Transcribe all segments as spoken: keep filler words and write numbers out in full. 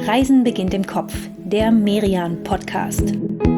Reisen beginnt im Kopf, der Merian-Podcast.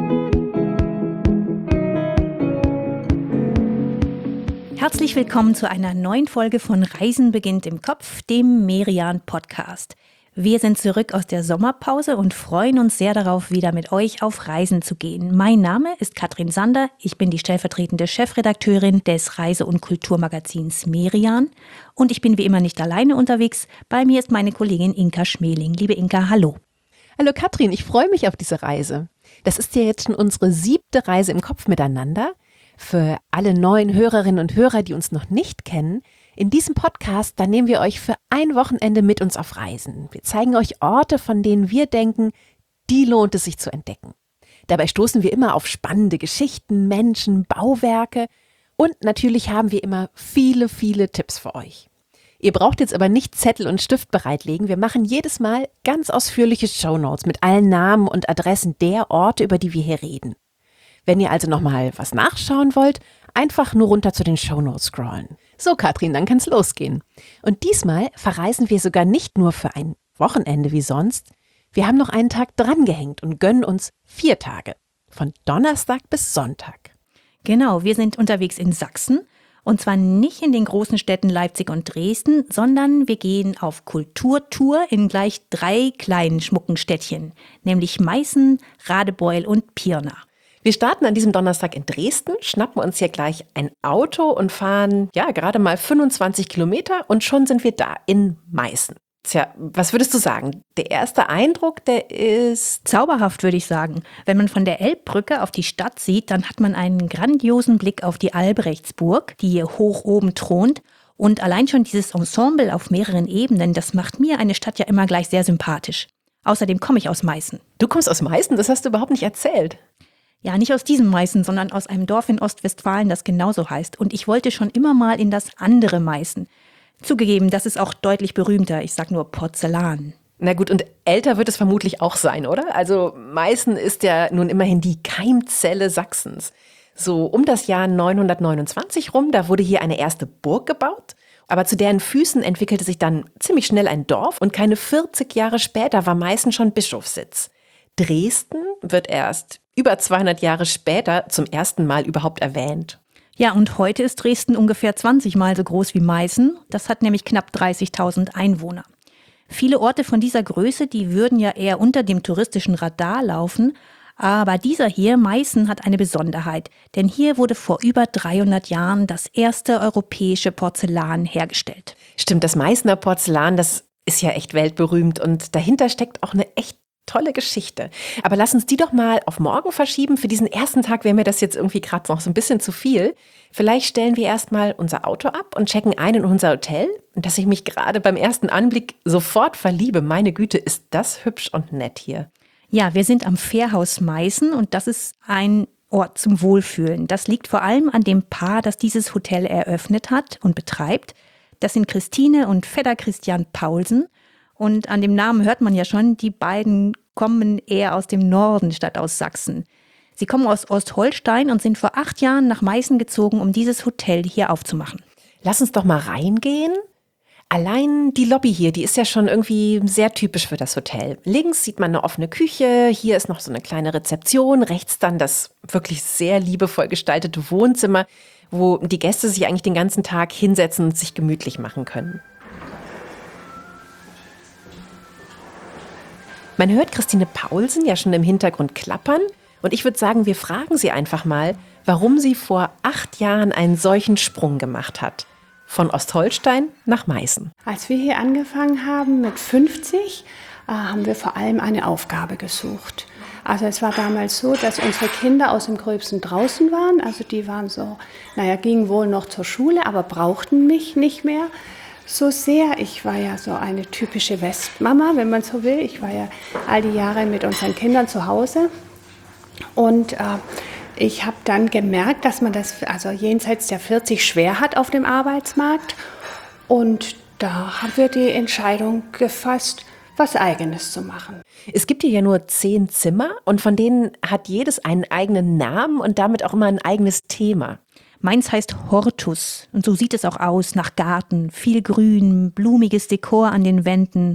Herzlich willkommen zu einer neuen Folge von Reisen beginnt im Kopf, dem Merian-Podcast. Wir sind zurück aus der Sommerpause und freuen uns sehr darauf, wieder mit euch auf Reisen zu gehen. Mein Name ist Katrin Sander, ich bin die stellvertretende Chefredakteurin des Reise- und Kulturmagazins Merian und ich bin wie immer nicht alleine unterwegs. Bei mir ist meine Kollegin Inka Schmeling. Liebe Inka, hallo. Hallo Katrin, ich freue mich auf diese Reise. Das ist ja jetzt schon unsere siebte Reise im Kopf miteinander. Für alle neuen Hörerinnen und Hörer, die uns noch nicht kennen, in diesem Podcast, da nehmen wir euch für ein Wochenende mit uns auf Reisen. Wir zeigen euch Orte, von denen wir denken, die lohnt es sich zu entdecken. Dabei stoßen wir immer auf spannende Geschichten, Menschen, Bauwerke und natürlich haben wir immer viele, viele Tipps für euch. Ihr braucht jetzt aber nicht Zettel und Stift bereitlegen. Wir machen jedes Mal ganz ausführliche Shownotes mit allen Namen und Adressen der Orte, über die wir hier reden. Wenn ihr also nochmal was nachschauen wollt, einfach nur runter zu den Shownotes scrollen. So Katrin, dann kann's losgehen. Und diesmal verreisen wir sogar nicht nur für ein Wochenende wie sonst. Wir haben noch einen Tag drangehängt und gönnen uns vier Tage. Von Donnerstag bis Sonntag. Genau, wir sind unterwegs in Sachsen. Und zwar nicht in den großen Städten Leipzig und Dresden, sondern wir gehen auf Kulturtour in gleich drei kleinen schmucken Städtchen. Nämlich Meißen, Radebeul und Pirna. Wir starten an diesem Donnerstag in Dresden, schnappen uns hier gleich ein Auto und fahren ja gerade mal fünfundzwanzig Kilometer und schon sind wir da in Meißen. Tja, was würdest du sagen? Der erste Eindruck, der ist zauberhaft, würde ich sagen. Wenn man von der Elbbrücke auf die Stadt sieht, dann hat man einen grandiosen Blick auf die Albrechtsburg, die hier hoch oben thront. Und allein schon dieses Ensemble auf mehreren Ebenen, das macht mir eine Stadt ja immer gleich sehr sympathisch. Außerdem komme ich aus Meißen. Du kommst aus Meißen? Das hast du überhaupt nicht erzählt. Ja, nicht aus diesem Meißen, sondern aus einem Dorf in Ostwestfalen, das genauso heißt. Und ich wollte schon immer mal in das andere Meißen. Zugegeben, das ist auch deutlich berühmter. Ich sag nur Porzellan. Na gut, und älter wird es vermutlich auch sein, oder? Also Meißen ist ja nun immerhin die Keimzelle Sachsens. So um das Jahr neunhundertneunundzwanzig rum, da wurde hier eine erste Burg gebaut. Aber zu deren Füßen entwickelte sich dann ziemlich schnell ein Dorf. Und keine vierzig Jahre später war Meißen schon Bischofssitz. Dresden wird erst über zweihundert Jahre später zum ersten Mal überhaupt erwähnt. Ja, und heute ist Dresden ungefähr zwanzig Mal so groß wie Meißen. Das hat nämlich knapp dreißigtausend Einwohner. Viele Orte von dieser Größe, die würden ja eher unter dem touristischen Radar laufen. Aber dieser hier, Meißen, hat eine Besonderheit. Denn hier wurde vor über dreihundert Jahren das erste europäische Porzellan hergestellt. Stimmt, das Meißner Porzellan, das ist ja echt weltberühmt. Und dahinter steckt auch eine echt tolle Geschichte. Aber lass uns die doch mal auf morgen verschieben. Für diesen ersten Tag wäre mir das jetzt irgendwie gerade noch so ein bisschen zu viel. Vielleicht stellen wir erstmal unser Auto ab und checken ein in unser Hotel. Und dass ich mich gerade beim ersten Anblick sofort verliebe. Meine Güte, ist das hübsch und nett hier. Ja, wir sind am Fährhaus Meißen und das ist ein Ort zum Wohlfühlen. Das liegt vor allem an dem Paar, das dieses Hotel eröffnet hat und betreibt. Das sind Christine und Vetter Christian Paulsen. Und an dem Namen hört man ja schon, die beiden kommen eher aus dem Norden statt aus Sachsen. Sie kommen aus Ostholstein und sind vor acht Jahren nach Meißen gezogen, um dieses Hotel hier aufzumachen. Lass uns doch mal reingehen. Allein die Lobby hier, die ist ja schon irgendwie sehr typisch für das Hotel. Links sieht man eine offene Küche, hier ist noch so eine kleine Rezeption, rechts dann das wirklich sehr liebevoll gestaltete Wohnzimmer, wo die Gäste sich eigentlich den ganzen Tag hinsetzen und sich gemütlich machen können. Man hört Christine Paulsen ja schon im Hintergrund klappern und ich würde sagen, wir fragen sie einfach mal, warum sie vor acht Jahren einen solchen Sprung gemacht hat. Von Ostholstein nach Meißen. Als wir hier angefangen haben mit fünfzig, äh, haben wir vor allem eine Aufgabe gesucht. Also es war damals so, dass unsere Kinder aus dem Gröbsten draußen waren. Also die waren so, naja, gingen wohl noch zur Schule, aber brauchten mich nicht mehr so sehr. Ich war ja so eine typische Westmama, wenn man so will. Ich war ja all die Jahre mit unseren Kindern zu Hause. Und äh, ich habe dann gemerkt, dass man das also jenseits der vierzig schwer hat auf dem Arbeitsmarkt. Und da haben wir die Entscheidung gefasst, was Eigenes zu machen. Es gibt hier ja nur zehn Zimmer und von denen hat jedes einen eigenen Namen und damit auch immer ein eigenes Thema. Meins heißt Hortus und so sieht es auch aus, nach Garten, viel Grün, blumiges Dekor an den Wänden.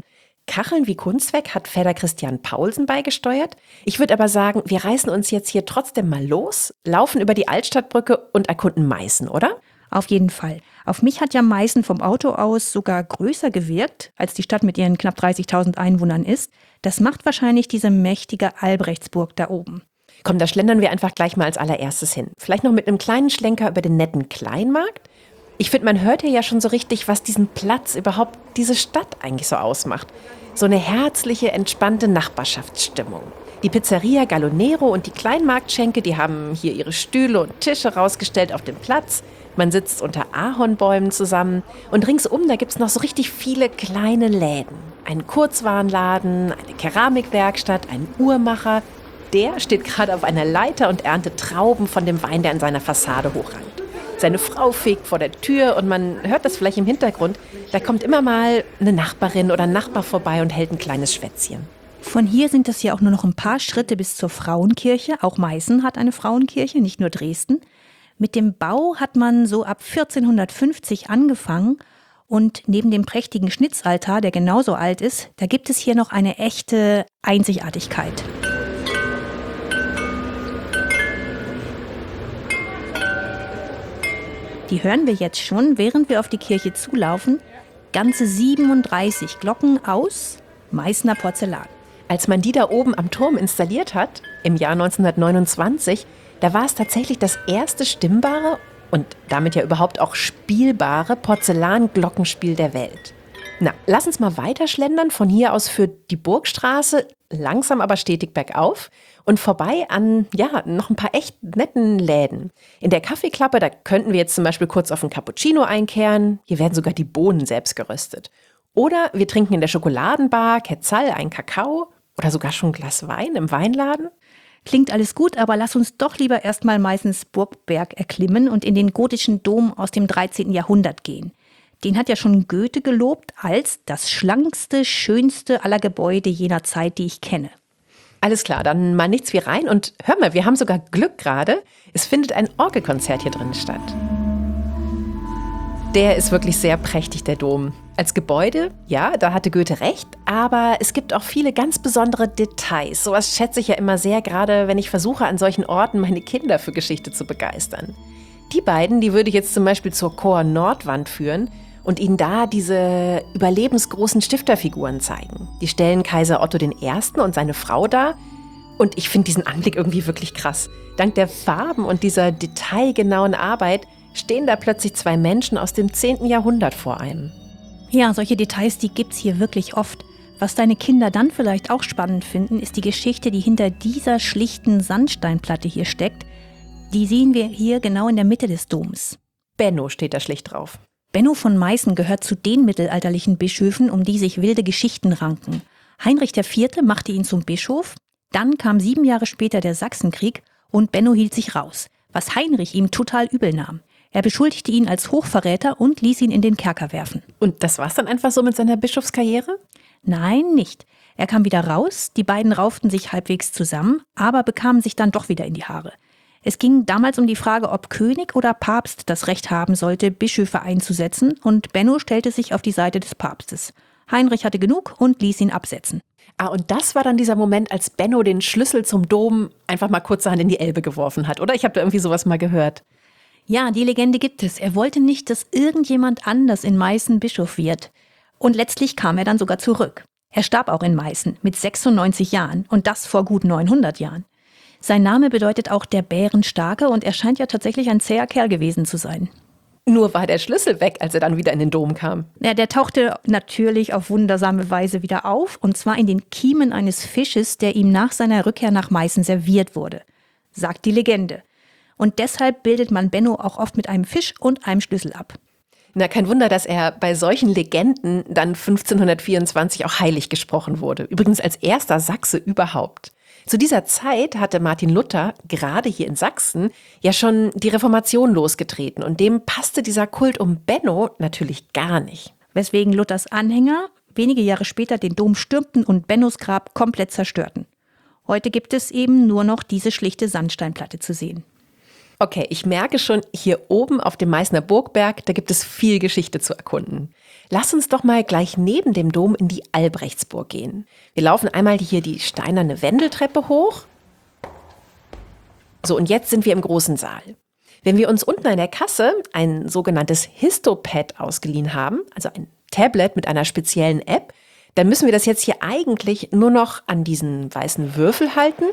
Kacheln wie Kunstwerk hat Pfäder Christian Paulsen beigesteuert. Ich würde aber sagen, wir reißen uns jetzt hier trotzdem mal los, laufen über die Altstadtbrücke und erkunden Meißen, oder? Auf jeden Fall. Auf mich hat ja Meißen vom Auto aus sogar größer gewirkt, als die Stadt mit ihren knapp dreißigtausend Einwohnern ist. Das macht wahrscheinlich diese mächtige Albrechtsburg da oben. Komm, da schlendern wir einfach gleich mal als allererstes hin. Vielleicht noch mit einem kleinen Schlenker über den netten Kleinmarkt. Ich finde, man hört hier ja schon so richtig, was diesen Platz, überhaupt diese Stadt eigentlich so ausmacht. So eine herzliche, entspannte Nachbarschaftsstimmung. Die Pizzeria Gallonero und die Kleinmarktschenke, die haben hier ihre Stühle und Tische rausgestellt auf dem Platz. Man sitzt unter Ahornbäumen zusammen und ringsum, da gibt's noch so richtig viele kleine Läden. Ein Kurzwarenladen, eine Keramikwerkstatt, ein Uhrmacher. Der steht gerade auf einer Leiter und erntet Trauben von dem Wein, der an seiner Fassade hochrankt. Seine Frau fegt vor der Tür und man hört das vielleicht im Hintergrund. Da kommt immer mal eine Nachbarin oder ein Nachbar vorbei und hält ein kleines Schwätzchen. Von hier sind es ja auch nur noch ein paar Schritte bis zur Frauenkirche. Auch Meißen hat eine Frauenkirche, nicht nur Dresden. Mit dem Bau hat man so ab vierzehnhundertfünfzig angefangen. Und neben dem prächtigen Schnitzaltar, der genauso alt ist, da gibt es hier noch eine echte Einzigartigkeit. Die hören wir jetzt schon, während wir auf die Kirche zulaufen. Ganze siebenunddreißig Glocken aus Meißner Porzellan. Als man die da oben am Turm installiert hat, im Jahr neunzehnhundertneunundzwanzig, da war es tatsächlich das erste stimmbare und damit ja überhaupt auch spielbare Porzellanglockenspiel der Welt. Na, lass uns mal weiterschlendern. Von hier aus führt die Burgstraße langsam aber stetig bergauf und vorbei an, ja, noch ein paar echt netten Läden. In der Kaffeeklappe, da könnten wir jetzt zum Beispiel kurz auf einen Cappuccino einkehren. Hier werden sogar die Bohnen selbst geröstet. Oder wir trinken in der Schokoladenbar Quetzal einen Kakao oder sogar schon ein Glas Wein im Weinladen. Klingt alles gut, aber lass uns doch lieber erstmal Meißens Burgberg erklimmen und in den gotischen Dom aus dem dreizehnten Jahrhundert gehen. Den hat ja schon Goethe gelobt als das schlankste, schönste aller Gebäude jener Zeit, die ich kenne. Alles klar, dann mal nichts wie rein. Und hör mal, wir haben sogar Glück gerade. Es findet ein Orgelkonzert hier drin statt. Der ist wirklich sehr prächtig, der Dom. Als Gebäude, ja, da hatte Goethe recht, aber es gibt auch viele ganz besondere Details. Sowas schätze ich ja immer sehr, gerade wenn ich versuche, an solchen Orten meine Kinder für Geschichte zu begeistern. Die beiden, die würde ich jetzt zum Beispiel zur Chor Nordwand führen und ihnen da diese überlebensgroßen Stifterfiguren zeigen. Die stellen Kaiser Otto der Erste und seine Frau dar. Und ich finde diesen Anblick irgendwie wirklich krass. Dank der Farben und dieser detailgenauen Arbeit stehen da plötzlich zwei Menschen aus dem zehnten Jahrhundert vor einem. Ja, solche Details, die gibt's hier wirklich oft. Was deine Kinder dann vielleicht auch spannend finden, ist die Geschichte, die hinter dieser schlichten Sandsteinplatte hier steckt. Die sehen wir hier genau in der Mitte des Doms. Benno steht da schlicht drauf. Benno von Meißen gehört zu den mittelalterlichen Bischöfen, um die sich wilde Geschichten ranken. Heinrich der Vierte machte ihn zum Bischof, dann kam sieben Jahre später der Sachsenkrieg und Benno hielt sich raus, was Heinrich ihm total übel nahm. Er beschuldigte ihn als Hochverräter und ließ ihn in den Kerker werfen. Und das war's dann einfach so mit seiner Bischofskarriere? Nein, nicht. Er kam wieder raus, die beiden rauften sich halbwegs zusammen, aber bekamen sich dann doch wieder in die Haare. Es ging damals um die Frage, ob König oder Papst das Recht haben sollte, Bischöfe einzusetzen, und Benno stellte sich auf die Seite des Papstes. Heinrich hatte genug und ließ ihn absetzen. Ah, und das war dann dieser Moment, als Benno den Schlüssel zum Dom einfach mal kurzerhand in die Elbe geworfen hat, oder? Ich habe da irgendwie sowas mal gehört. Ja, die Legende gibt es. Er wollte nicht, dass irgendjemand anders in Meißen Bischof wird. Und letztlich kam er dann sogar zurück. Er starb auch in Meißen mit sechsundneunzig Jahren und das vor gut neunhundert Jahren. Sein Name bedeutet auch der Bärenstarke und er scheint ja tatsächlich ein zäher Kerl gewesen zu sein. Nur war der Schlüssel weg, als er dann wieder in den Dom kam. Ja, der tauchte natürlich auf wundersame Weise wieder auf, und zwar in den Kiemen eines Fisches, der ihm nach seiner Rückkehr nach Meißen serviert wurde, sagt die Legende. Und deshalb bildet man Benno auch oft mit einem Fisch und einem Schlüssel ab. Na, kein Wunder, dass er bei solchen Legenden dann fünfzehnhundertvierundzwanzig auch heilig gesprochen wurde. Übrigens als erster Sachse überhaupt. Zu dieser Zeit hatte Martin Luther, gerade hier in Sachsen, ja schon die Reformation losgetreten. Und dem passte dieser Kult um Benno natürlich gar nicht. Weswegen Luthers Anhänger wenige Jahre später den Dom stürmten und Bennos Grab komplett zerstörten. Heute gibt es eben nur noch diese schlichte Sandsteinplatte zu sehen. Okay, ich merke schon, hier oben auf dem Meißner Burgberg, da gibt es viel Geschichte zu erkunden. Lass uns doch mal gleich neben dem Dom in die Albrechtsburg gehen. Wir laufen einmal hier die steinerne Wendeltreppe hoch. So, und jetzt sind wir im großen Saal. Wenn wir uns unten an der Kasse ein sogenanntes Histopad ausgeliehen haben, also ein Tablet mit einer speziellen App, dann müssen wir das jetzt hier eigentlich nur noch an diesen weißen Würfel halten.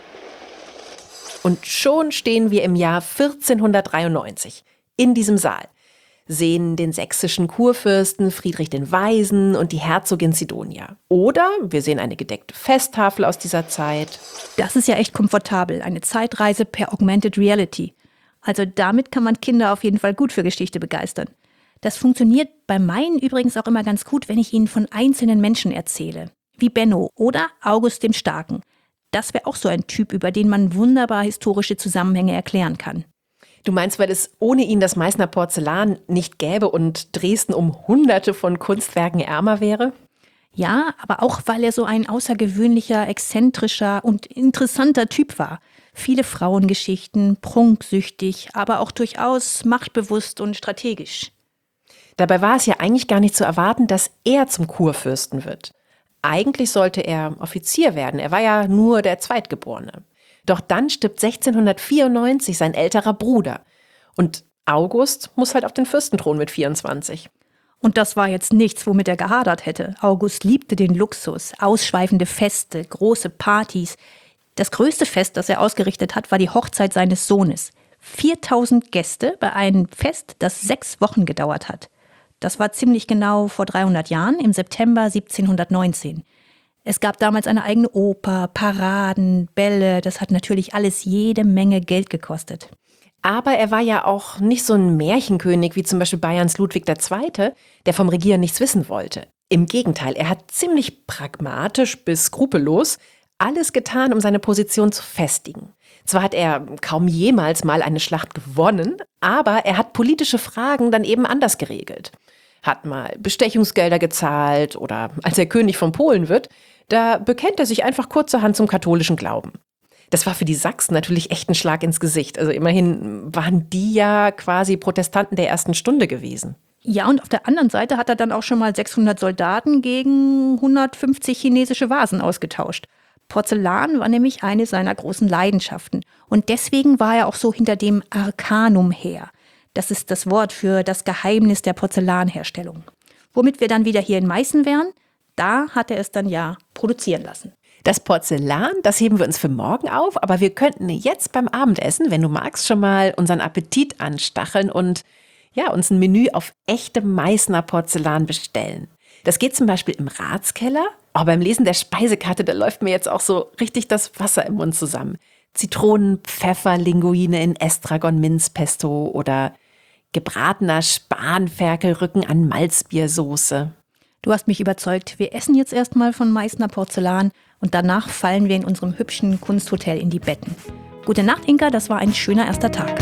Und schon stehen wir im Jahr vierzehnhundertdreiundneunzig in diesem Saal, sehen den sächsischen Kurfürsten Friedrich den Weisen und die Herzogin Sidonia. Oder wir sehen eine gedeckte Festtafel aus dieser Zeit. Das ist ja echt komfortabel, eine Zeitreise per Augmented Reality. Also damit kann man Kinder auf jeden Fall gut für Geschichte begeistern. Das funktioniert bei meinen übrigens auch immer ganz gut, wenn ich ihnen von einzelnen Menschen erzähle. Wie Benno oder August dem Starken. Das wäre auch so ein Typ, über den man wunderbar historische Zusammenhänge erklären kann. Du meinst, weil es ohne ihn das Meißner Porzellan nicht gäbe und Dresden um Hunderte von Kunstwerken ärmer wäre? Ja, aber auch, weil er so ein außergewöhnlicher, exzentrischer und interessanter Typ war. Viele Frauengeschichten, prunksüchtig, aber auch durchaus machtbewusst und strategisch. Dabei war es ja eigentlich gar nicht zu erwarten, dass er zum Kurfürsten wird. Eigentlich sollte er Offizier werden, er war ja nur der Zweitgeborene. Doch dann stirbt sechzehnhundertvierundneunzig sein älterer Bruder. Und August muss halt auf den Fürstenthron mit vierundzwanzig. Und das war jetzt nichts, womit er gehadert hätte. August liebte den Luxus, ausschweifende Feste, große Partys. Das größte Fest, das er ausgerichtet hat, war die Hochzeit seines Sohnes. viertausend Gäste bei einem Fest, das sechs Wochen gedauert hat. Das war ziemlich genau vor dreihundert Jahren, im September siebzehnhundertneunzehn. Es gab damals eine eigene Oper, Paraden, Bälle. Das hat natürlich alles jede Menge Geld gekostet. Aber er war ja auch nicht so ein Märchenkönig wie zum Beispiel Bayerns Ludwig der Zweite, der vom Regieren nichts wissen wollte. Im Gegenteil, er hat ziemlich pragmatisch bis skrupellos alles getan, um seine Position zu festigen. Zwar hat er kaum jemals mal eine Schlacht gewonnen, aber er hat politische Fragen dann eben anders geregelt. Hat mal Bestechungsgelder gezahlt oder als er König von Polen wird, da bekennt er sich einfach kurzerhand zum katholischen Glauben. Das war für die Sachsen natürlich echt ein Schlag ins Gesicht. Also immerhin waren die ja quasi Protestanten der ersten Stunde gewesen. Ja, und auf der anderen Seite hat er dann auch schon mal sechshundert Soldaten gegen hundertfünfzig chinesische Vasen ausgetauscht. Porzellan war nämlich eine seiner großen Leidenschaften. Und deswegen war er auch so hinter dem Arcanum her. Das ist das Wort für das Geheimnis der Porzellanherstellung. Womit wir dann wieder hier in Meißen wären, da hat er es dann ja produzieren lassen. Das Porzellan, das heben wir uns für morgen auf, aber wir könnten jetzt beim Abendessen, wenn du magst, schon mal unseren Appetit anstacheln und ja, uns ein Menü auf echtem Meißner Porzellan bestellen. Das geht zum Beispiel im Ratskeller. Oh, beim Lesen der Speisekarte, da läuft mir jetzt auch so richtig das Wasser im Mund zusammen. Zitronen, Pfeffer, Linguine in Estragon-Minzpesto oder gebratener Spanferkelrücken an Malzbiersoße. Du hast mich überzeugt. Wir essen jetzt erstmal von Meißner Porzellan und danach fallen wir in unserem hübschen Kunsthotel in die Betten. Gute Nacht, Inka, das war ein schöner erster Tag.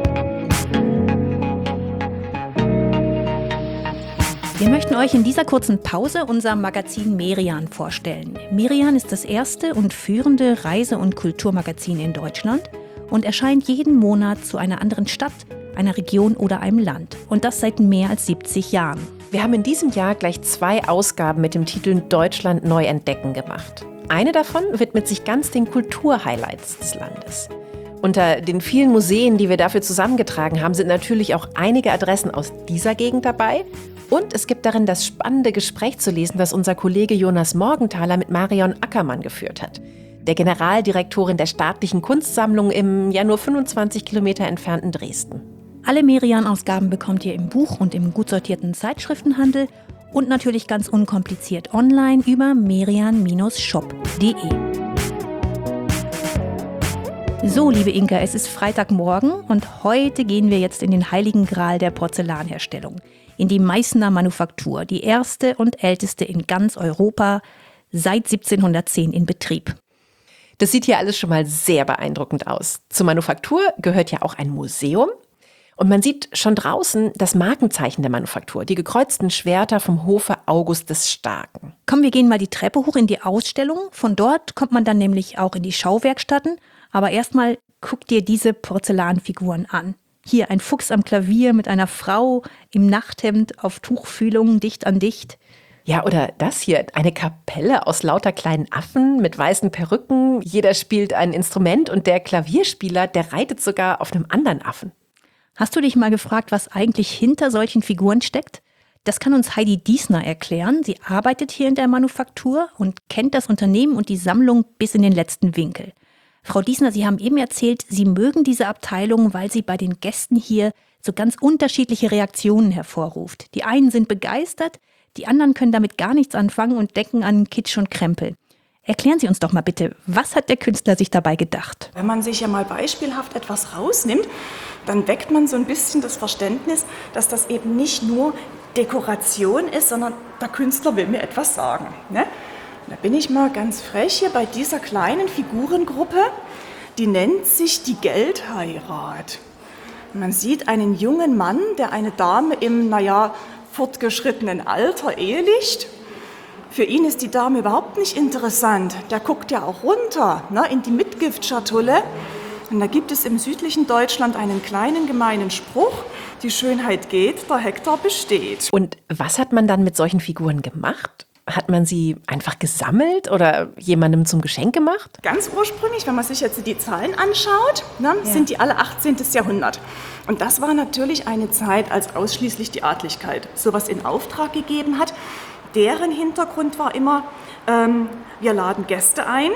Wir möchten euch in dieser kurzen Pause unser Magazin Merian vorstellen. Merian ist das erste und führende Reise- und Kulturmagazin in Deutschland und erscheint jeden Monat zu einer anderen Stadt, einer Region oder einem Land. Und das seit mehr als siebzig Jahren. Wir haben in diesem Jahr gleich zwei Ausgaben mit dem Titel Deutschland neu entdecken gemacht. Eine davon widmet sich ganz den Kulturhighlights des Landes. Unter den vielen Museen, die wir dafür zusammengetragen haben, sind natürlich auch einige Adressen aus dieser Gegend dabei. Und es gibt darin das spannende Gespräch zu lesen, das unser Kollege Jonas Morgenthaler mit Marion Ackermann geführt hat, der Generaldirektorin der Staatlichen Kunstsammlung im ja nur fünfundzwanzig Kilometer entfernten Dresden. Alle Merian-Ausgaben bekommt ihr im Buch und im gut sortierten Zeitschriftenhandel und natürlich ganz unkompliziert online über merian shop punkt de. So, liebe Inka, es ist Freitagmorgen und heute gehen wir jetzt in den heiligen Gral der Porzellanherstellung, in die Meißner Manufaktur, die erste und älteste in ganz Europa, seit siebzehnhundertzehn in Betrieb. Das sieht hier alles schon mal sehr beeindruckend aus. Zur Manufaktur gehört ja auch ein Museum. Und man sieht schon draußen das Markenzeichen der Manufaktur, die gekreuzten Schwerter vom Hofe August des Starken. Komm, wir gehen mal die Treppe hoch in die Ausstellung. Von dort kommt man dann nämlich auch in die Schauwerkstätten. Aber erstmal guck dir diese Porzellanfiguren an. Hier ein Fuchs am Klavier mit einer Frau im Nachthemd auf Tuchfühlung dicht an dicht. Ja, oder das hier, eine Kapelle aus lauter kleinen Affen mit weißen Perücken. Jeder spielt ein Instrument und der Klavierspieler, der reitet sogar auf einem anderen Affen. Hast du dich mal gefragt, was eigentlich hinter solchen Figuren steckt? Das kann uns Heidi Diesner erklären. Sie arbeitet hier in der Manufaktur und kennt das Unternehmen und die Sammlung bis in den letzten Winkel. Frau Diesner, Sie haben eben erzählt, Sie mögen diese Abteilung, weil sie bei den Gästen hier so ganz unterschiedliche Reaktionen hervorruft. Die einen sind begeistert, die anderen können damit gar nichts anfangen und denken an Kitsch und Krempel. Erklären Sie uns doch mal bitte, was hat der Künstler sich dabei gedacht? Wenn man sich ja mal beispielhaft etwas rausnimmt, dann weckt man so ein bisschen das Verständnis, dass das eben nicht nur Dekoration ist, sondern der Künstler will mir etwas sagen. Ne? Da bin ich mal ganz frech hier bei dieser kleinen Figurengruppe, die nennt sich die Geldheirat. Man sieht einen jungen Mann, der eine Dame im, naja, fortgeschrittenen Alter ehelicht. Für ihn ist die Dame überhaupt nicht interessant. Der guckt ja auch runter, ne, in die Mitgiftschatulle. Und da gibt es im südlichen Deutschland einen kleinen gemeinen Spruch: Die Schönheit geht, der Hektar besteht. Und was hat man dann mit solchen Figuren gemacht? Hat man sie einfach gesammelt oder jemandem zum Geschenk gemacht? Ganz ursprünglich, wenn man sich jetzt die Zahlen anschaut, ne, ja. sind die alle achtzehnten. Jahrhundert. Und das war natürlich eine Zeit, als ausschließlich die Adligkeit sowas in Auftrag gegeben hat. Deren Hintergrund war immer, ähm, wir laden Gäste ein,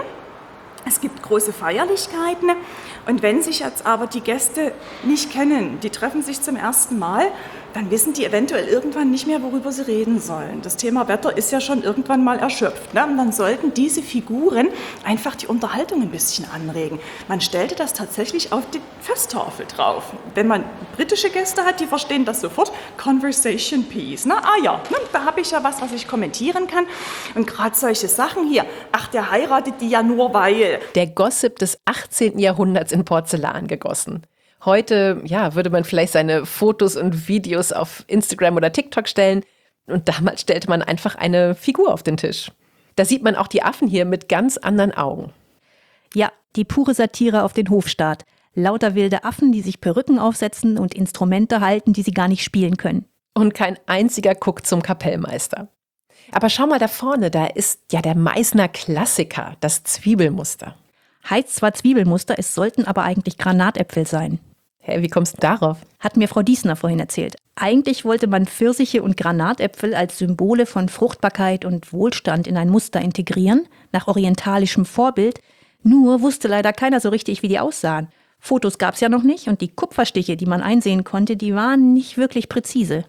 es gibt große Feierlichkeiten und wenn sich jetzt aber die Gäste nicht kennen, die treffen sich zum ersten Mal, dann wissen die eventuell irgendwann nicht mehr, worüber sie reden sollen. Das Thema Wetter ist ja schon irgendwann mal erschöpft. Ne? Und dann sollten diese Figuren einfach die Unterhaltung ein bisschen anregen. Man stellte das tatsächlich auf die Festtafel drauf. Wenn man britische Gäste hat, die verstehen das sofort. Conversation Piece. Ne? Ah ja, ne? Da habe ich ja was, was ich kommentieren kann. Und gerade solche Sachen hier. Ach, der heiratet die ja nur weil. Der Gossip des achtzehnten. Jahrhunderts in Porzellan gegossen. Heute, ja, würde man vielleicht seine Fotos und Videos auf Instagram oder TikTok stellen. Und damals stellte man einfach eine Figur auf den Tisch. Da sieht man auch die Affen hier mit ganz anderen Augen. Ja, die pure Satire auf den Hofstaat. Lauter wilde Affen, die sich Perücken aufsetzen und Instrumente halten, die sie gar nicht spielen können. Und kein einziger guckt zum Kapellmeister. Aber schau mal da vorne, da ist ja der Meißner Klassiker, das Zwiebelmuster. Heißt zwar Zwiebelmuster, es sollten aber eigentlich Granatäpfel sein. Hä, wie kommst du darauf? Hat mir Frau Diesner vorhin erzählt. Eigentlich wollte man Pfirsiche und Granatäpfel als Symbole von Fruchtbarkeit und Wohlstand in ein Muster integrieren, nach orientalischem Vorbild. Nur wusste leider keiner so richtig, wie die aussahen. Fotos gab es ja noch nicht und die Kupferstiche, die man einsehen konnte, die waren nicht wirklich präzise.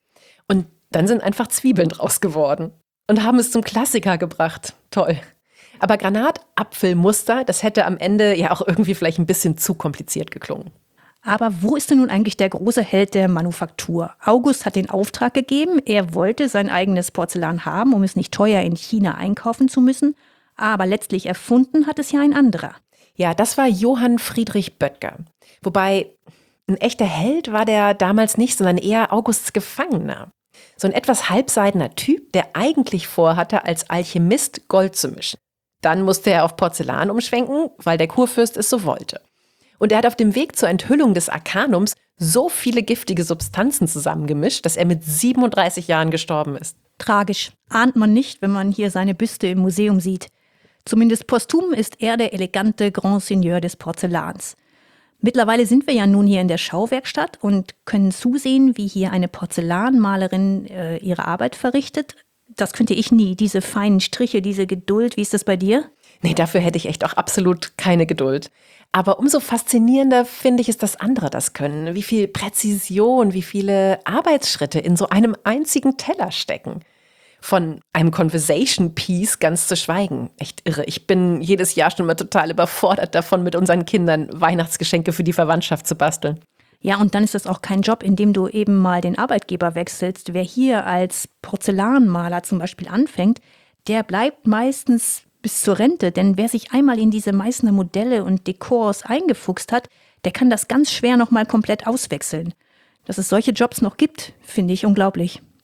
Und dann sind einfach Zwiebeln draus geworden und haben es zum Klassiker gebracht. Toll. Aber Granatapfelmuster, das hätte am Ende ja auch irgendwie vielleicht ein bisschen zu kompliziert geklungen. Aber wo ist denn nun eigentlich der große Held der Manufaktur? August hat den Auftrag gegeben, er wollte sein eigenes Porzellan haben, um es nicht teuer in China einkaufen zu müssen. Aber letztlich erfunden hat es ja ein anderer. Ja, das war Johann Friedrich Böttger. Wobei, ein echter Held war der damals nicht, sondern eher Augusts Gefangener. So ein etwas halbseidener Typ, der eigentlich vorhatte, als Alchemist Gold zu mischen. Dann musste er auf Porzellan umschwenken, weil der Kurfürst es so wollte. Und er hat auf dem Weg zur Enthüllung des Arkanums so viele giftige Substanzen zusammengemischt, dass er mit siebenunddreißig Jahren gestorben ist. Tragisch. Ahnt man nicht, wenn man hier seine Büste im Museum sieht. Zumindest posthum ist er der elegante Grand Seigneur des Porzellans. Mittlerweile sind wir ja nun hier in der Schauwerkstatt und können zusehen, wie hier eine Porzellanmalerin äh, ihre Arbeit verrichtet. Das könnte ich nie, diese feinen Striche, diese Geduld. Wie ist das bei dir? Nee, dafür hätte ich echt auch absolut keine Geduld. Aber umso faszinierender finde ich es, dass andere das können. Wie viel Präzision, wie viele Arbeitsschritte in so einem einzigen Teller stecken. Von einem Conversation Piece ganz zu schweigen. Echt irre. Ich bin jedes Jahr schon mal total überfordert davon, mit unseren Kindern Weihnachtsgeschenke für die Verwandtschaft zu basteln. Ja, und dann ist das auch kein Job, in dem du eben mal den Arbeitgeber wechselst. Wer hier als Porzellanmaler zum Beispiel anfängt, der bleibt meistens bis zur Rente. Denn wer sich einmal in diese Meißner Modelle und Dekors eingefuchst hat, der kann das ganz schwer nochmal komplett auswechseln. Dass es solche Jobs noch gibt, finde ich unglaublich.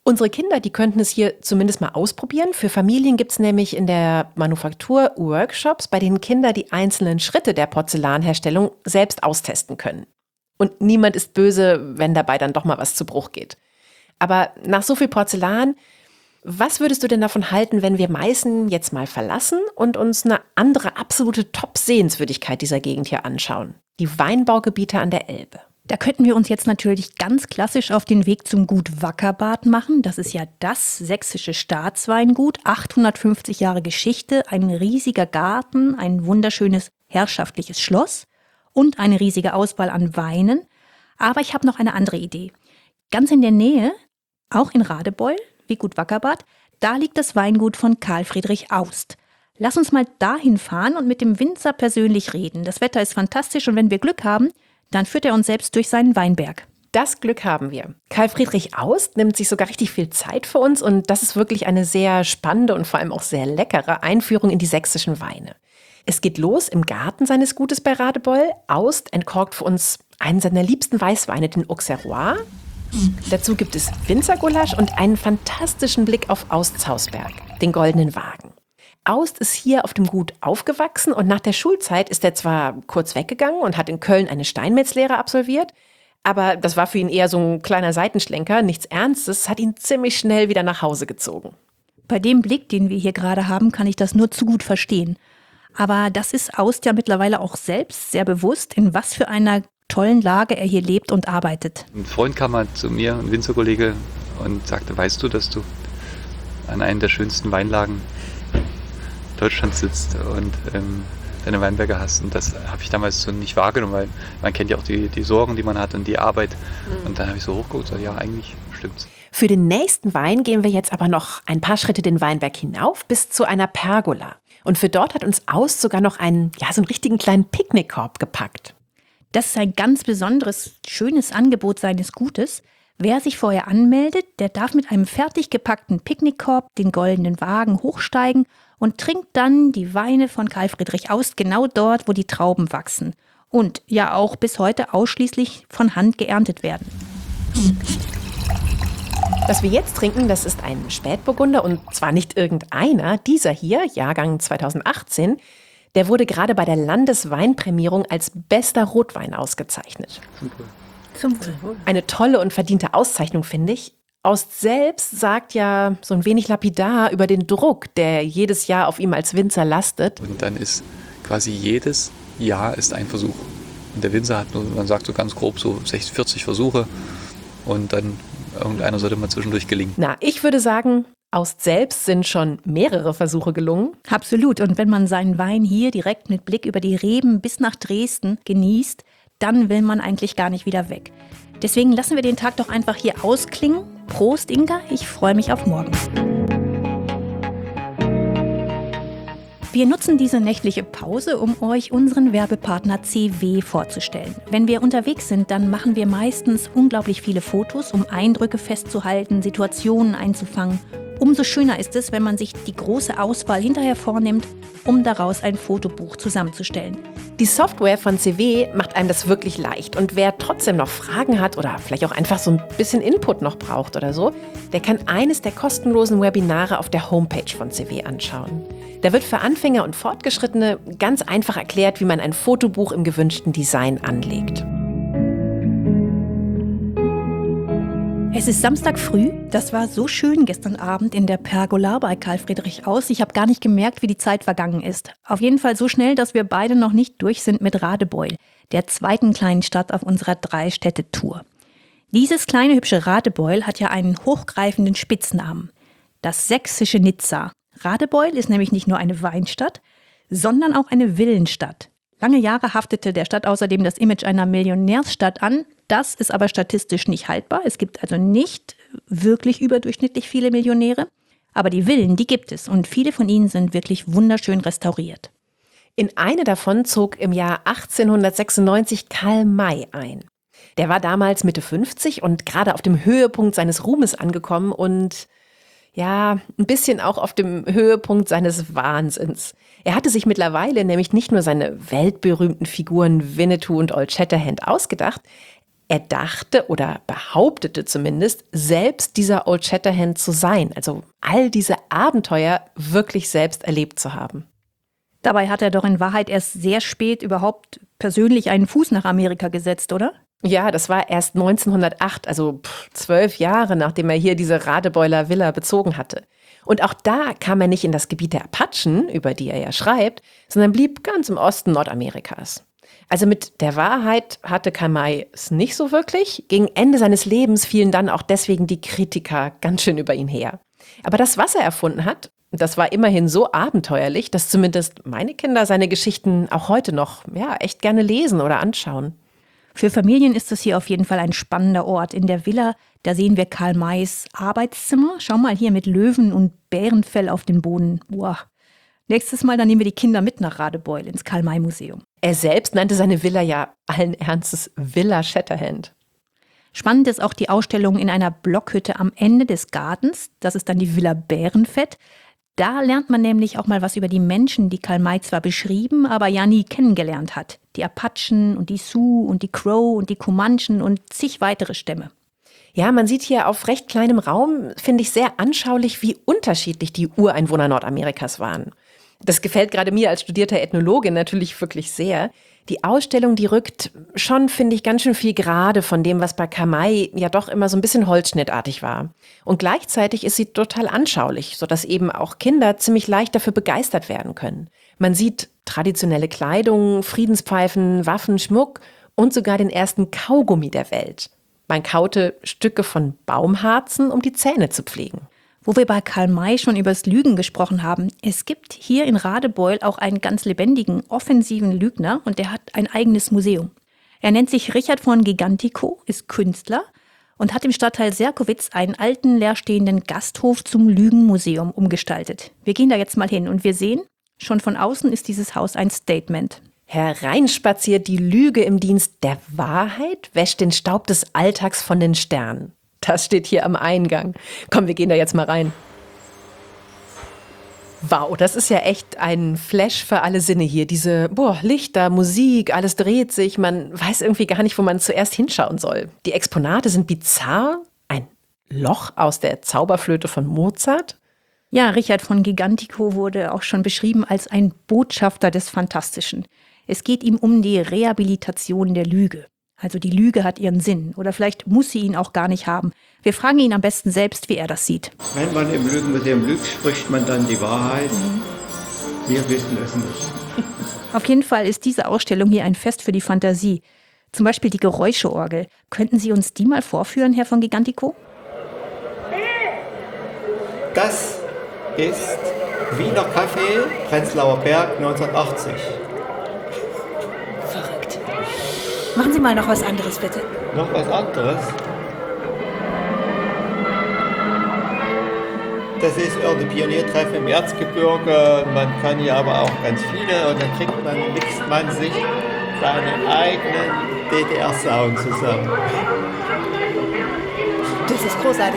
Unsere Kinder, die könnten es hier zumindest mal ausprobieren. Für Familien gibt es nämlich in der Manufaktur Workshops, bei denen Kinder die einzelnen Schritte der Porzellanherstellung selbst austesten können. Und niemand ist böse, wenn dabei dann doch mal was zu Bruch geht. Aber nach so viel Porzellan, was würdest du denn davon halten, wenn wir Meißen jetzt mal verlassen und uns eine andere absolute Top-Sehenswürdigkeit dieser Gegend hier anschauen? Die Weinbaugebiete an der Elbe. Da könnten wir uns jetzt natürlich ganz klassisch auf den Weg zum Gut Wackerbarth machen. Das ist ja das sächsische Staatsweingut, achthundertfünfzig Jahre Geschichte, ein riesiger Garten, ein wunderschönes herrschaftliches Schloss und eine riesige Auswahl an Weinen. Aber ich habe noch eine andere Idee. Ganz in der Nähe, auch in Radebeul, wie Gut Wackerbarth, da liegt das Weingut von Karl Friedrich Aust. Lass uns mal dahin fahren und mit dem Winzer persönlich reden. Das Wetter ist fantastisch und wenn wir Glück haben, dann führt er uns selbst durch seinen Weinberg. Das Glück haben wir. Karl Friedrich Aust nimmt sich sogar richtig viel Zeit für uns und das ist wirklich eine sehr spannende und vor allem auch sehr leckere Einführung in die sächsischen Weine. Es geht los im Garten seines Gutes bei Radebeul. Aust entkorkt für uns einen seiner liebsten Weißweine, den Auxerrois. Dazu gibt es Winzergulasch und einen fantastischen Blick auf Austs Hausberg, den Goldenen Wagen. Aust ist hier auf dem Gut aufgewachsen und nach der Schulzeit ist er zwar kurz weggegangen und hat in Köln eine Steinmetzlehre absolviert, aber das war für ihn eher so ein kleiner Seitenschlenker, nichts Ernstes, hat ihn ziemlich schnell wieder nach Hause gezogen. Bei dem Blick, den wir hier gerade haben, kann ich das nur zu gut verstehen. Aber das ist Aust ja mittlerweile auch selbst sehr bewusst, in was für einer tollen Lage er hier lebt und arbeitet. Ein Freund kam mal zu mir, ein Winzerkollege, und sagte, weißt du, dass du an einer der schönsten Weinlagen Deutschland sitzt und ähm, deine Weinberge hast. Und das habe ich damals so nicht wahrgenommen, weil man kennt ja auch die, die Sorgen, die man hat und die Arbeit. Mhm. Und dann habe ich so hochgeguckt und gesagt, ja, eigentlich stimmt's. Für den nächsten Wein gehen wir jetzt aber noch ein paar Schritte den Weinberg hinauf bis zu einer Pergola. Und für dort hat uns Aust sogar noch einen, ja, so einen richtigen kleinen Picknickkorb gepackt. Das ist ein ganz besonderes, schönes Angebot seines Gutes. Wer sich vorher anmeldet, der darf mit einem fertig gepackten Picknickkorb den Goldenen Wagen hochsteigen und trinkt dann die Weine von Karl Friedrich Aust genau dort, wo die Trauben wachsen und ja auch bis heute ausschließlich von Hand geerntet werden. Was wir jetzt trinken, das ist ein Spätburgunder und zwar nicht irgendeiner. Dieser hier, Jahrgang zweitausendachtzehn, der wurde gerade bei der Landesweinprämierung als bester Rotwein ausgezeichnet. Super. Zum Wohl. Eine tolle und verdiente Auszeichnung, finde ich. Aust selbst sagt ja so ein wenig lapidar über den Druck, der jedes Jahr auf ihm als Winzer lastet. Und dann ist quasi jedes Jahr ist ein Versuch. Und der Winzer hat nur, man sagt so ganz grob, so sechzig, vierzig Versuche. Und dann irgendeiner sollte mal zwischendurch gelingen. Na, ich würde sagen, Aust selbst sind schon mehrere Versuche gelungen. Absolut. Und wenn man seinen Wein hier direkt mit Blick über die Reben bis nach Dresden genießt, dann will man eigentlich gar nicht wieder weg. Deswegen lassen wir den Tag doch einfach hier ausklingen. Prost, Inga, ich freue mich auf morgen. Wir nutzen diese nächtliche Pause, um euch unseren Werbepartner C W vorzustellen. Wenn wir unterwegs sind, dann machen wir meistens unglaublich viele Fotos, um Eindrücke festzuhalten, Situationen einzufangen. Umso schöner ist es, wenn man sich die große Auswahl hinterher vornimmt, um daraus ein Fotobuch zusammenzustellen. Die Software von C W macht einem das wirklich leicht. Und wer trotzdem noch Fragen hat oder vielleicht auch einfach so ein bisschen Input noch braucht oder so, der kann eines der kostenlosen Webinare auf der Homepage von C W anschauen. Da wird für Anfänger und Fortgeschrittene ganz einfach erklärt, wie man ein Fotobuch im gewünschten Design anlegt. Es ist Samstag früh. Das war so schön gestern Abend in der Pergola bei Karl Friedrich Aust. Ich habe gar nicht gemerkt, wie die Zeit vergangen ist. Auf jeden Fall so schnell, dass wir beide noch nicht durch sind mit Radebeul, der zweiten kleinen Stadt auf unserer Drei-Städte-Tour. Dieses kleine hübsche Radebeul hat ja einen hochgreifenden Spitznamen: das sächsische Nizza. Radebeul ist nämlich nicht nur eine Weinstadt, sondern auch eine Villenstadt. Lange Jahre haftete der Stadt außerdem das Image einer Millionärsstadt an. Das ist aber statistisch nicht haltbar. Es gibt also nicht wirklich überdurchschnittlich viele Millionäre. Aber die Villen, die gibt es. Und viele von ihnen sind wirklich wunderschön restauriert. In eine davon zog im Jahr achtzehnhundertsechsundneunzig Karl May ein. Der war damals Mitte fünfzig und gerade auf dem Höhepunkt seines Ruhmes angekommen und ja, ein bisschen auch auf dem Höhepunkt seines Wahnsinns. Er hatte sich mittlerweile nämlich nicht nur seine weltberühmten Figuren Winnetou und Old Shatterhand ausgedacht, Er dachte oder behauptete zumindest, selbst dieser Old Shatterhand zu sein, also all diese Abenteuer wirklich selbst erlebt zu haben. Dabei hat er doch in Wahrheit erst sehr spät überhaupt persönlich einen Fuß nach Amerika gesetzt, oder? Ja, das war erst neunzehnhundertacht, also pff, zwölf Jahre, nachdem er hier diese Radebeuler Villa bezogen hatte. Und auch da kam er nicht in das Gebiet der Apachen, über die er ja schreibt, sondern blieb ganz im Osten Nordamerikas. Also mit der Wahrheit hatte Kamai es nicht so wirklich. Gegen Ende seines Lebens fielen dann auch deswegen die Kritiker ganz schön über ihn her. Aber das, was er erfunden hat, das war immerhin so abenteuerlich, dass zumindest meine Kinder seine Geschichten auch heute noch ja, echt gerne lesen oder anschauen. Für Familien ist das hier auf jeden Fall ein spannender Ort. In der Villa, da sehen wir Karl Mays Arbeitszimmer. Schau mal hier mit Löwen und Bärenfell auf den Boden. Boah. Nächstes Mal, dann nehmen wir die Kinder mit nach Radebeul ins Karl-May-Museum. Er selbst nannte seine Villa ja allen Ernstes Villa Shatterhand. Spannend ist auch die Ausstellung in einer Blockhütte am Ende des Gartens. Das ist dann die Villa Bärenfett. Da lernt man nämlich auch mal was über die Menschen, die Karl May zwar beschrieben, aber ja nie kennengelernt hat. Die Apachen und die Sioux und die Crow und die Comanchen und zig weitere Stämme. Ja, man sieht hier auf recht kleinem Raum, finde ich, sehr anschaulich, wie unterschiedlich die Ureinwohner Nordamerikas waren. Das gefällt gerade mir als studierter Ethnologin natürlich wirklich sehr. Die Ausstellung, die rückt schon, finde ich, ganz schön viel gerade von dem, was bei Kamai ja doch immer so ein bisschen holzschnittartig war. Und gleichzeitig ist sie total anschaulich, sodass eben auch Kinder ziemlich leicht dafür begeistert werden können. Man sieht traditionelle Kleidung, Friedenspfeifen, Waffen, Schmuck und sogar den ersten Kaugummi der Welt. Man kaute Stücke von Baumharzen, um die Zähne zu pflegen. Wo wir bei Karl May schon über das Lügen gesprochen haben, es gibt hier in Radebeul auch einen ganz lebendigen, offensiven Lügner und der hat ein eigenes Museum. Er nennt sich Richard von Gigantico, ist Künstler und hat im Stadtteil Serkowitz einen alten, leerstehenden Gasthof zum Lügenmuseum umgestaltet. Wir gehen da jetzt mal hin und wir sehen, schon von außen ist dieses Haus ein Statement. Hereinspaziert die Lüge im Dienst der Wahrheit, wäscht den Staub des Alltags von den Sternen. Das steht hier am Eingang. Komm, wir gehen da jetzt mal rein. Wow, das ist ja echt ein Flash für alle Sinne hier. Diese boah, Lichter, Musik, alles dreht sich. Man weiß irgendwie gar nicht, wo man zuerst hinschauen soll. Die Exponate sind bizarr. Ein Loch aus der Zauberflöte von Mozart. Ja, Richard von Gigantico wurde auch schon beschrieben als ein Botschafter des Fantastischen. Es geht ihm um die Rehabilitation der Lüge. Also die Lüge hat ihren Sinn oder vielleicht muss sie ihn auch gar nicht haben. Wir fragen ihn am besten selbst, wie er das sieht. Wenn man im Lügenmuseum lügt, spricht man dann die Wahrheit. Mhm. Wir wissen es nicht. Auf jeden Fall ist diese Ausstellung hier ein Fest für die Fantasie. Zum Beispiel die Geräuscheorgel. Könnten Sie uns die mal vorführen, Herr von Gigantico? Das ist Wiener Kaffee, Prenzlauer Berg, neunzehnhundertachtzig. Verrückt. Machen Sie mal noch was anderes, bitte. Noch was anderes? Das ist irgendein Pioniertreffen im Erzgebirge. Man kann hier aber auch ganz viele und dann kriegt man, mixt man sich seinen eigenen D D R-Sound zusammen. Das ist großartig.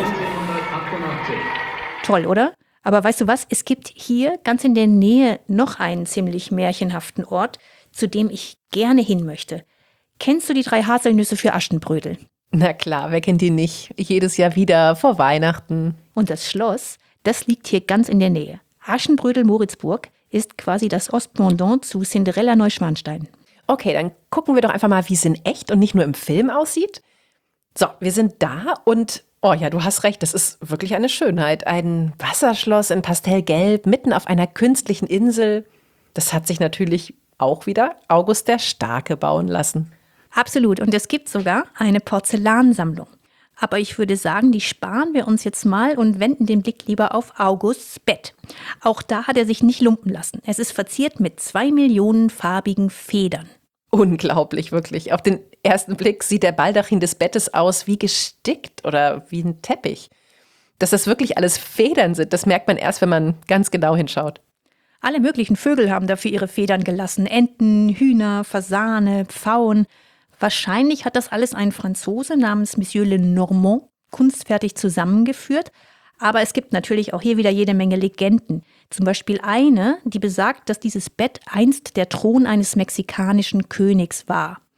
Toll, oder? Aber weißt du was? Es gibt hier ganz in der Nähe noch einen ziemlich märchenhaften Ort, zu dem ich gerne hin möchte. Kennst du die drei Haselnüsse für Aschenbrödel? Na klar, wer kennt die nicht? Jedes Jahr wieder vor Weihnachten. Und das Schloss, das liegt hier ganz in der Nähe. Aschenbrödel-Moritzburg ist quasi das Ostpendant zu Cinderella Neuschwanstein. Okay, dann gucken wir doch einfach mal, wie es in echt und nicht nur im Film aussieht. So, wir sind da und, oh ja, du hast recht, das ist wirklich eine Schönheit. Ein Wasserschloss in Pastellgelb, mitten auf einer künstlichen Insel. Das hat sich natürlich auch wieder August der Starke bauen lassen. Absolut. Und es gibt sogar eine Porzellansammlung. Aber ich würde sagen, die sparen wir uns jetzt mal und wenden den Blick lieber auf Augusts Bett. Auch da hat er sich nicht lumpen lassen. Es ist verziert mit zwei Millionen farbigen Federn. Unglaublich, wirklich. Auf den ersten Blick sieht der Baldachin des Bettes aus wie gestickt oder wie ein Teppich. Dass das wirklich alles Federn sind, das merkt man erst, wenn man ganz genau hinschaut. Alle möglichen Vögel haben dafür ihre Federn gelassen. Enten, Hühner, Fasane, Pfauen. Wahrscheinlich hat das alles ein Franzose namens Monsieur Lenormand kunstfertig zusammengeführt. Aber es gibt natürlich auch hier wieder jede Menge Legenden. Zum Beispiel eine, die besagt, dass dieses Bett einst der Thron eines mexikanischen Königs war.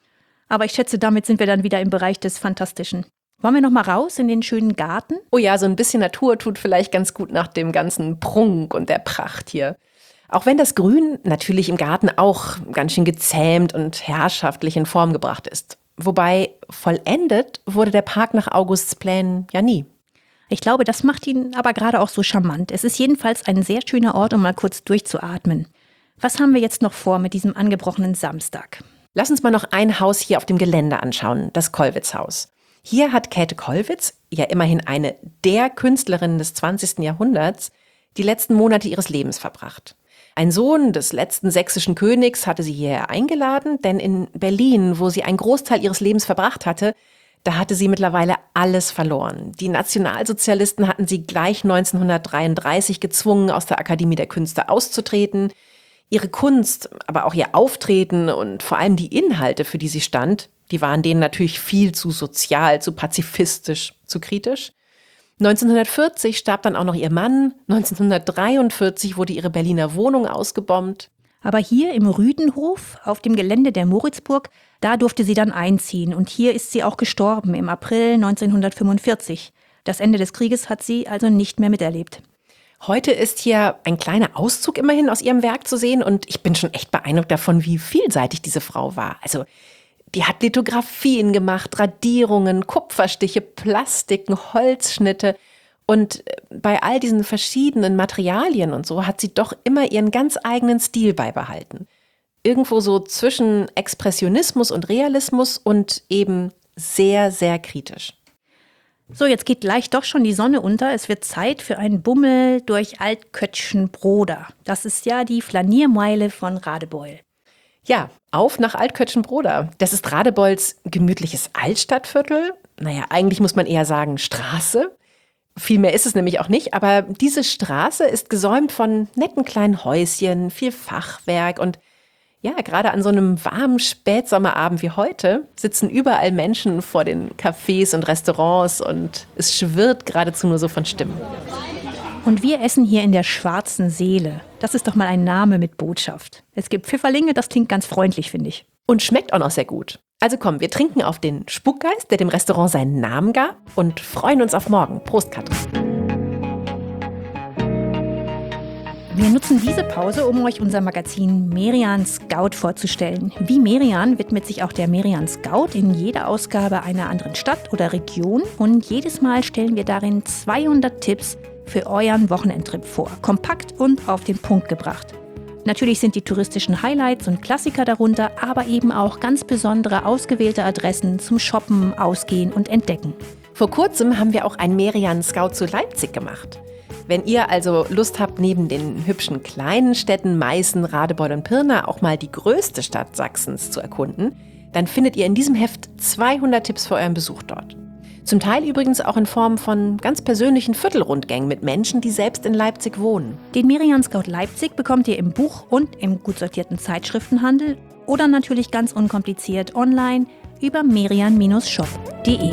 Aber ich schätze, damit sind wir dann wieder im Bereich des Fantastischen. Wollen wir noch mal raus in den schönen Garten? Oh ja, so ein bisschen Natur tut vielleicht ganz gut nach dem ganzen Prunk und der Pracht hier. Auch wenn das Grün natürlich im Garten auch ganz schön gezähmt und herrschaftlich in Form gebracht ist. Wobei vollendet wurde der Park nach Augusts Plänen ja nie. Ich glaube, das macht ihn aber gerade auch so charmant. Es ist jedenfalls ein sehr schöner Ort, um mal kurz durchzuatmen. Was haben wir jetzt noch vor mit diesem angebrochenen Samstag? Lass uns mal noch ein Haus hier auf dem Gelände anschauen, das Kollwitz-Haus. Hier hat Käthe Kollwitz, ja immerhin eine der Künstlerinnen des zwanzigsten Jahrhunderts, die letzten Monate ihres Lebens verbracht. Ein Sohn des letzten sächsischen Königs hatte sie hierher eingeladen, denn in Berlin, wo sie einen Großteil ihres Lebens verbracht hatte, da hatte sie mittlerweile alles verloren. Die Nationalsozialisten hatten sie gleich neunzehnhundertdreiunddreißig gezwungen, aus der Akademie der Künste auszutreten. Ihre Kunst, aber auch ihr Auftreten und vor allem die Inhalte, für die sie stand, die waren denen natürlich viel zu sozial, zu pazifistisch, zu kritisch. neunzehnhundertvierzig starb dann auch noch ihr Mann. neunzehnhundertdreiundvierzig wurde ihre Berliner Wohnung ausgebombt. Aber hier im Rüdenhof, auf dem Gelände der Moritzburg, da durfte sie dann einziehen. Und hier ist sie auch gestorben im April neunzehnhundertfünfundvierzig. Das Ende des Krieges hat sie also nicht mehr miterlebt. Heute ist hier ein kleiner Auszug immerhin aus ihrem Werk zu sehen. Und ich bin schon echt beeindruckt davon, wie vielseitig diese Frau war. Also die hat Lithografien gemacht, Radierungen, Kupferstiche, Plastiken, Holzschnitte. Und bei all diesen verschiedenen Materialien und so hat sie doch immer ihren ganz eigenen Stil beibehalten. Irgendwo so zwischen Expressionismus und Realismus und eben sehr, sehr kritisch. So, jetzt geht gleich doch schon die Sonne unter. Es wird Zeit für einen Bummel durch Altkötschenbroda. Das ist ja die Flaniermeile von Radebeul. Ja, auf nach Altkötschenbroda. Das ist Radebeuls gemütliches Altstadtviertel. Naja, eigentlich muss man eher sagen Straße. Viel mehr ist es nämlich auch nicht, aber diese Straße ist gesäumt von netten kleinen Häuschen, viel Fachwerk und ja, gerade an so einem warmen Spätsommerabend wie heute sitzen überall Menschen vor den Cafés und Restaurants und es schwirrt geradezu nur so von Stimmen. Und wir essen hier in der Schwarzen Seele. Das ist doch mal ein Name mit Botschaft. Es gibt Pfifferlinge, das klingt ganz freundlich, finde ich. Und schmeckt auch noch sehr gut. Also komm, wir trinken auf den Spukgeist, der dem Restaurant seinen Namen gab und freuen uns auf morgen. Prost, Katrin. Wir nutzen diese Pause, um euch unser Magazin Merian Scout vorzustellen. Wie Merian widmet sich auch der Merian Scout in jeder Ausgabe einer anderen Stadt oder Region. Und jedes Mal stellen wir darin zweihundert Tipps für euren Wochenendtrip vor. Kompakt und auf den Punkt gebracht. Natürlich sind die touristischen Highlights und Klassiker darunter, aber eben auch ganz besondere ausgewählte Adressen zum Shoppen, Ausgehen und Entdecken. Vor kurzem haben wir auch einen Merian Scout zu Leipzig gemacht. Wenn ihr also Lust habt, neben den hübschen kleinen Städten Meißen, Radebeul und Pirna auch mal die größte Stadt Sachsens zu erkunden, dann findet ihr in diesem Heft zweihundert Tipps für euren Besuch dort. Zum Teil übrigens auch in Form von ganz persönlichen Viertelrundgängen mit Menschen, die selbst in Leipzig wohnen. Den Merian Scout Leipzig bekommt ihr im Buch- und im gut sortierten Zeitschriftenhandel oder natürlich ganz unkompliziert online über merian Bindestrich shop punkt de.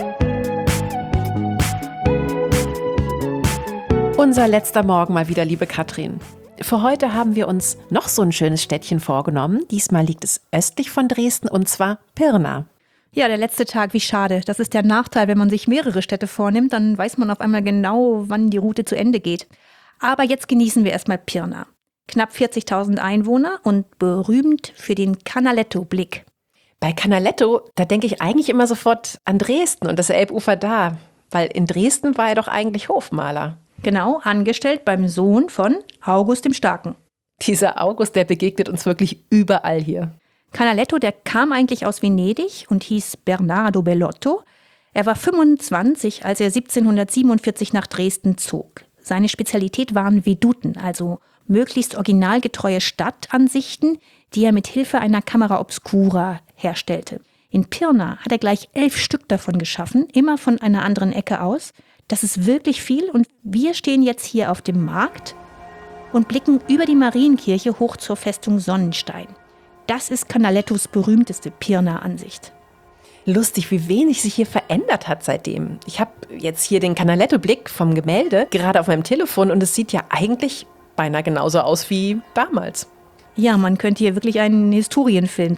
Unser letzter Morgen mal wieder, liebe Katrin. Für heute haben wir uns noch so ein schönes Städtchen vorgenommen. Diesmal liegt es östlich von Dresden und zwar Pirna. Ja, der letzte Tag, wie schade. Das ist der Nachteil, wenn man sich mehrere Städte vornimmt, dann weiß man auf einmal genau, wann die Route zu Ende geht. Aber jetzt genießen wir erstmal Pirna. Knapp vierzigtausend Einwohner und berühmt für den Canaletto-Blick. Bei Canaletto, da denke ich eigentlich immer sofort an Dresden und das Elbufer da. Weil in Dresden war er doch eigentlich Hofmaler. Genau, angestellt beim Sohn von August dem Starken. Dieser August, der begegnet uns wirklich überall hier. Canaletto, der kam eigentlich aus Venedig und hieß Bernardo Bellotto. Er war fünfundzwanzig, als er siebzehnhundertsiebenundvierzig nach Dresden zog. Seine Spezialität waren Veduten, also möglichst originalgetreue Stadtansichten, die er mit Hilfe einer Camera Obscura herstellte. In Pirna hat er gleich elf Stück davon geschaffen, immer von einer anderen Ecke aus. Das ist wirklich viel und wir stehen jetzt hier auf dem Markt und blicken über die Marienkirche hoch zur Festung Sonnenstein. Das ist Canalettos berühmteste Pirna-Ansicht. Lustig, wie wenig sich hier verändert hat seitdem. Ich habe jetzt hier den Canaletto-Blick vom Gemälde gerade auf meinem Telefon und es sieht ja eigentlich beinahe genauso aus wie damals. Ja, man könnte hier wirklich einen Historienfilm drehen.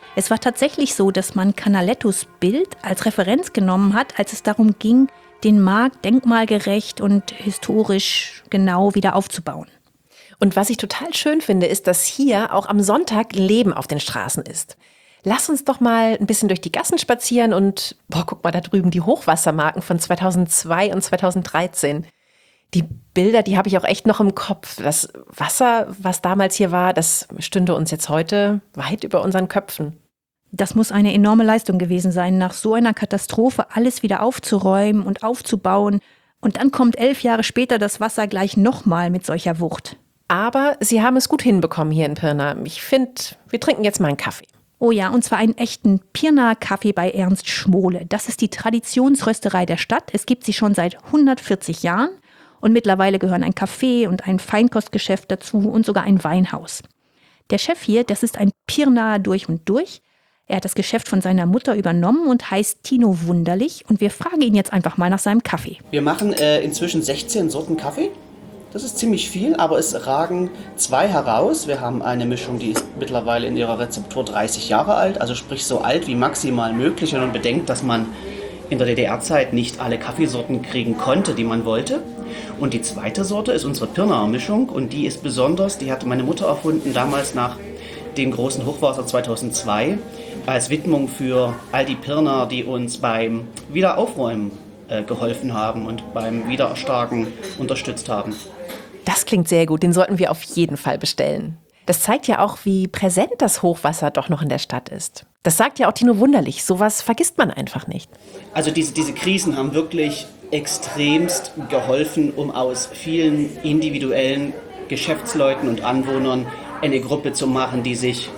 Es war tatsächlich so, dass man Canalettos Bild als Referenz genommen hat, als es darum ging, den Markt denkmalgerecht und historisch genau wieder aufzubauen. Und was ich total schön finde, ist, dass hier auch am Sonntag Leben auf den Straßen ist. Lass uns doch mal ein bisschen durch die Gassen spazieren und, boah, guck mal da drüben, die Hochwassermarken von zweitausendzwei und zweitausenddreizehn. Die Bilder, die habe ich auch echt noch im Kopf. Das Wasser, was damals hier war, das stünde uns jetzt heute weit über unseren Köpfen. Das muss eine enorme Leistung gewesen sein, nach so einer Katastrophe alles wieder aufzuräumen und aufzubauen. Und dann kommt elf Jahre später das Wasser gleich nochmal mit solcher Wucht. Aber sie haben es gut hinbekommen hier in Pirna. Ich finde, wir trinken jetzt mal einen Kaffee. Oh ja, und zwar einen echten Pirnaer Kaffee bei Ernst Schmole. Das ist die Traditionsrösterei der Stadt. Es gibt sie schon seit hundertvierzig Jahren. Und mittlerweile gehören ein Café und ein Feinkostgeschäft dazu und sogar ein Weinhaus. Der Chef hier, das ist ein Pirnaer durch und durch. Er hat das Geschäft von seiner Mutter übernommen und heißt Tino Wunderlich. Und wir fragen ihn jetzt einfach mal nach seinem Kaffee. Wir machen äh, inzwischen sechzehn Sorten Kaffee. Das ist ziemlich viel, aber es ragen zwei heraus. Wir haben eine Mischung, die ist mittlerweile in ihrer Rezeptur dreißig Jahre alt, also sprich so alt wie maximal möglich. Wenn man bedenkt, dass man in der D D R-Zeit nicht alle Kaffeesorten kriegen konnte, die man wollte. Und die zweite Sorte ist unsere Pirnaer Mischung und die ist besonders, die hatte meine Mutter erfunden, damals nach dem großen Hochwasser zweitausendzwei, als Widmung für all die Pirnaer, die uns beim Wiederaufräumen äh, geholfen haben und beim Wiedererstarken unterstützt haben. Das klingt sehr gut, den sollten wir auf jeden Fall bestellen. Das zeigt ja auch, wie präsent das Hochwasser doch noch in der Stadt ist. Das sagt ja auch Tino Wunderlich, sowas vergisst man einfach nicht. Also diese, diese Krisen haben wirklich extremst geholfen, um aus vielen individuellen Geschäftsleuten und Anwohnern eine Gruppe zu machen, die sich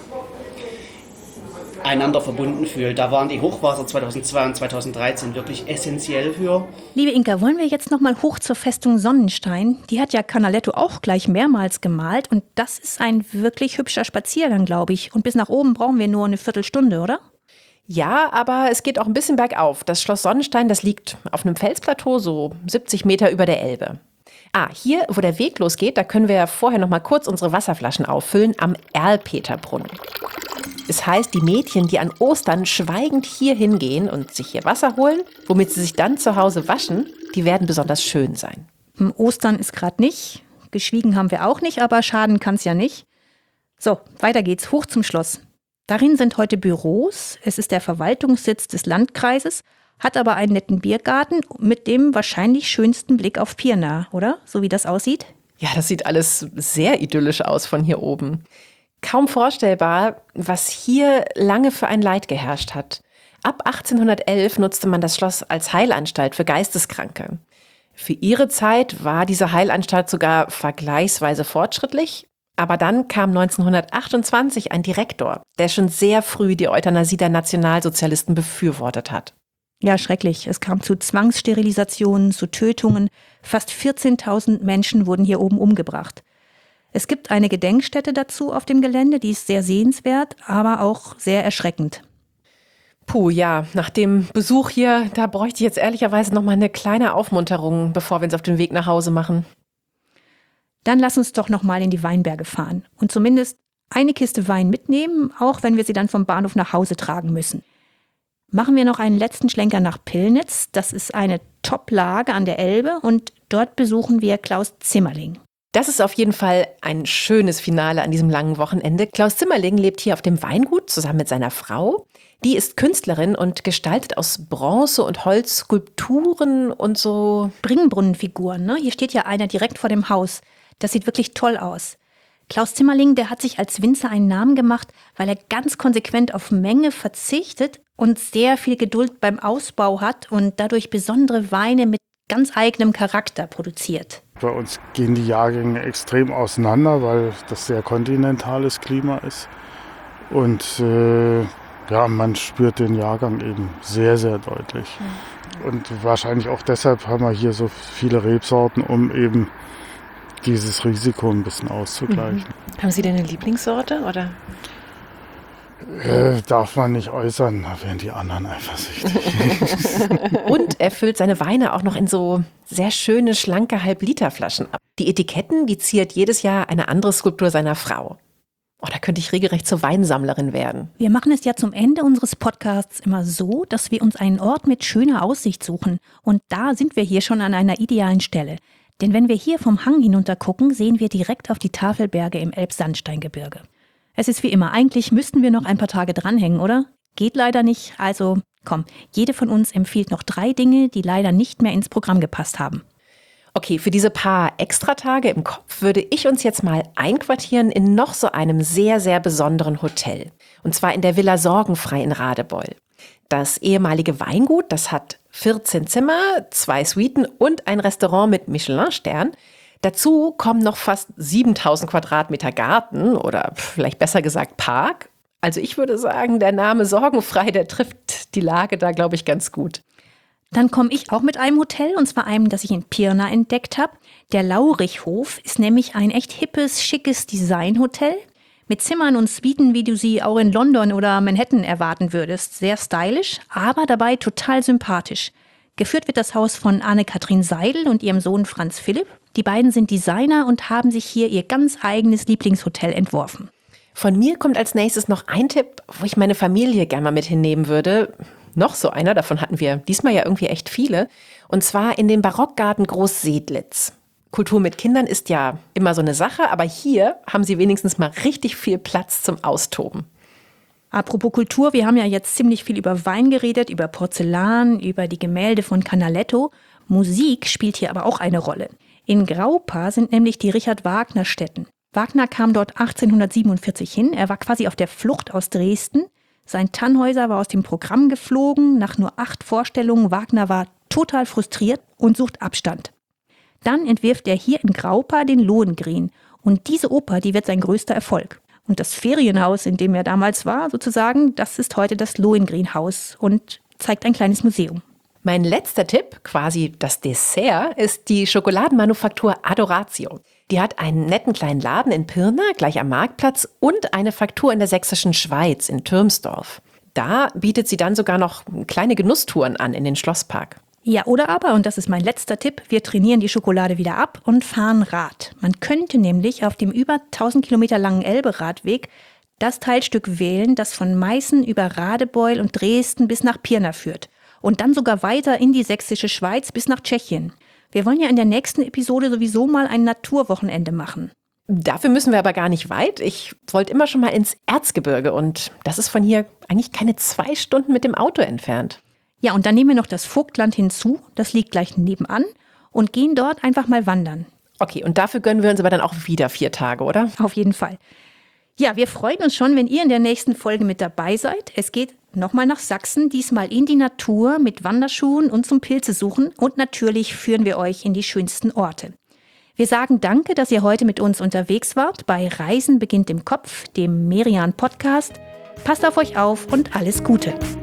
einander verbunden fühlt. Da waren die Hochwasser zweitausendzwei und zweitausenddreizehn wirklich essentiell für. Liebe Inka, wollen wir jetzt noch mal hoch zur Festung Sonnenstein? Die hat ja Canaletto auch gleich mehrmals gemalt und das ist ein wirklich hübscher Spaziergang, glaube ich. Und bis nach oben brauchen wir nur eine Viertelstunde, oder? Ja, aber es geht auch ein bisschen bergauf. Das Schloss Sonnenstein, das liegt auf einem Felsplateau, so siebzig Meter über der Elbe. Ah, hier, wo der Weg losgeht, da können wir vorher noch mal kurz unsere Wasserflaschen auffüllen am Erlpeterbrunnen. Es heißt, die Mädchen, die an Ostern schweigend hier hingehen und sich hier Wasser holen, womit sie sich dann zu Hause waschen, die werden besonders schön sein. Ostern ist gerade nicht, geschwiegen haben wir auch nicht, aber schaden kann es ja nicht. So, weiter geht's, hoch zum Schloss. Darin sind heute Büros, es ist der Verwaltungssitz des Landkreises, hat aber einen netten Biergarten mit dem wahrscheinlich schönsten Blick auf Pirna, oder? So wie das aussieht? Ja, das sieht alles sehr idyllisch aus von hier oben. Kaum vorstellbar, was hier lange für ein Leid geherrscht hat. Ab achtzehnhundertelf nutzte man das Schloss als Heilanstalt für Geisteskranke. Für ihre Zeit war diese Heilanstalt sogar vergleichsweise fortschrittlich. Aber dann kam neunzehnhundertachtundzwanzig ein Direktor, der schon sehr früh die Euthanasie der Nationalsozialisten befürwortet hat. Ja, schrecklich. Es kam zu Zwangssterilisationen, zu Tötungen. Fast vierzehntausend Menschen wurden hier oben umgebracht. Es gibt eine Gedenkstätte dazu auf dem Gelände, die ist sehr sehenswert, aber auch sehr erschreckend. Puh, ja, nach dem Besuch hier, da bräuchte ich jetzt ehrlicherweise noch mal eine kleine Aufmunterung, bevor wir uns auf den Weg nach Hause machen. Dann lass uns doch noch mal in die Weinberge fahren und zumindest eine Kiste Wein mitnehmen, auch wenn wir sie dann vom Bahnhof nach Hause tragen müssen. Machen wir noch einen letzten Schlenker nach Pillnitz. Das ist eine Top-Lage an der Elbe und dort besuchen wir Klaus Zimmerling. Das ist auf jeden Fall ein schönes Finale an diesem langen Wochenende. Klaus Zimmerling lebt hier auf dem Weingut zusammen mit seiner Frau. Die ist Künstlerin und gestaltet aus Bronze und Holz Skulpturen und so Bringbrunnenfiguren, ne? Hier steht ja einer direkt vor dem Haus. Das sieht wirklich toll aus. Klaus Zimmerling, der hat sich als Winzer einen Namen gemacht, weil er ganz konsequent auf Menge verzichtet und sehr viel Geduld beim Ausbau hat und dadurch besondere Weine mit ganz eigenem Charakter produziert. Bei uns gehen die Jahrgänge extrem auseinander, weil das sehr kontinentales Klima ist. Und äh, ja, man spürt den Jahrgang eben sehr, sehr deutlich. Mhm. Und wahrscheinlich auch deshalb haben wir hier so viele Rebsorten, um eben dieses Risiko ein bisschen auszugleichen. Mhm. Haben Sie denn eine Lieblingssorte, oder? Äh, darf man nicht äußern, da werden die anderen eifersüchtig. Und er füllt seine Weine auch noch in so sehr schöne, schlanke Halbliterflaschen ab. Die Etiketten, die ziert jedes Jahr eine andere Skulptur seiner Frau. Oh, da könnte ich regelrecht zur Weinsammlerin werden. Wir machen es ja zum Ende unseres Podcasts immer so, dass wir uns einen Ort mit schöner Aussicht suchen. Und da sind wir hier schon an einer idealen Stelle. Denn wenn wir hier vom Hang hinunter gucken, sehen wir direkt auf die Tafelberge im Elbsandsteingebirge. Es ist wie immer, eigentlich müssten wir noch ein paar Tage dranhängen, oder? Geht leider nicht, also komm, jede von uns empfiehlt noch drei Dinge, die leider nicht mehr ins Programm gepasst haben. Okay, für diese paar Extratage im Kopf würde ich uns jetzt mal einquartieren in noch so einem sehr, sehr besonderen Hotel. Und zwar in der Villa Sorgenfrei in Radebeul. Das ehemalige Weingut, das hat vierzehn Zimmer, zwei Suiten und ein Restaurant mit Michelin-Stern. Dazu kommen noch fast siebentausend Quadratmeter Garten oder vielleicht besser gesagt Park. Also ich würde sagen, der Name Sorgenfrei, der trifft die Lage da, glaube ich, ganz gut. Dann komme ich auch mit einem Hotel, und zwar einem, das ich in Pirna entdeckt habe. Der Laurichhof ist nämlich ein echt hippes, schickes Designhotel mit Zimmern und Suiten, wie du sie auch in London oder Manhattan erwarten würdest. Sehr stylisch, aber dabei total sympathisch. Geführt wird das Haus von Anne-Kathrin Seidel und ihrem Sohn Franz Philipp. Die beiden sind Designer und haben sich hier ihr ganz eigenes Lieblingshotel entworfen. Von mir kommt als nächstes noch ein Tipp, wo ich meine Familie gerne mal mit hinnehmen würde. Noch so einer, davon hatten wir diesmal ja irgendwie echt viele. Und zwar in den Barockgarten Großsedlitz. Kultur mit Kindern ist ja immer so eine Sache, aber hier haben sie wenigstens mal richtig viel Platz zum Austoben. Apropos Kultur, wir haben ja jetzt ziemlich viel über Wein geredet, über Porzellan, über die Gemälde von Canaletto. Musik spielt hier aber auch eine Rolle. In Graupa sind nämlich die Richard-Wagner-Stätten. Wagner kam dort achtzehnhundertsiebenundvierzig hin, er war quasi auf der Flucht aus Dresden. Sein Tannhäuser war aus dem Programm geflogen, nach nur acht Vorstellungen. Wagner war total frustriert und sucht Abstand. Dann entwirft er hier in Graupa den Lohengrin. Und diese Oper, die wird sein größter Erfolg. Und das Ferienhaus, in dem er damals war, sozusagen, das ist heute das Lohengrin-Haus und zeigt ein kleines Museum. Mein letzter Tipp, quasi das Dessert, ist die Schokoladenmanufaktur Adoratio. Die hat einen netten kleinen Laden in Pirna, gleich am Marktplatz, und eine Faktur in der sächsischen Schweiz, in Türmsdorf. Da bietet sie dann sogar noch kleine Genusstouren an in den Schlosspark. Ja, oder aber, und das ist mein letzter Tipp, wir trainieren die Schokolade wieder ab und fahren Rad. Man könnte nämlich auf dem über tausend Kilometer langen Elbe-Radweg das Teilstück wählen, das von Meißen über Radebeul und Dresden bis nach Pirna führt. Und dann sogar weiter in die sächsische Schweiz bis nach Tschechien. Wir wollen ja in der nächsten Episode sowieso mal ein Naturwochenende machen. Dafür müssen wir aber gar nicht weit. Ich wollte immer schon mal ins Erzgebirge und das ist von hier eigentlich keine zwei Stunden mit dem Auto entfernt. Ja, und dann nehmen wir noch das Vogtland hinzu, das liegt gleich nebenan, und gehen dort einfach mal wandern. Okay, und dafür gönnen wir uns aber dann auch wieder vier Tage, oder? Auf jeden Fall. Ja, wir freuen uns schon, wenn ihr in der nächsten Folge mit dabei seid. Es geht nochmal nach Sachsen, diesmal in die Natur mit Wanderschuhen und zum Pilze suchen. Und natürlich führen wir euch in die schönsten Orte. Wir sagen danke, dass ihr heute mit uns unterwegs wart bei Reisen beginnt im Kopf, dem Merian Podcast. Passt auf euch auf und alles Gute.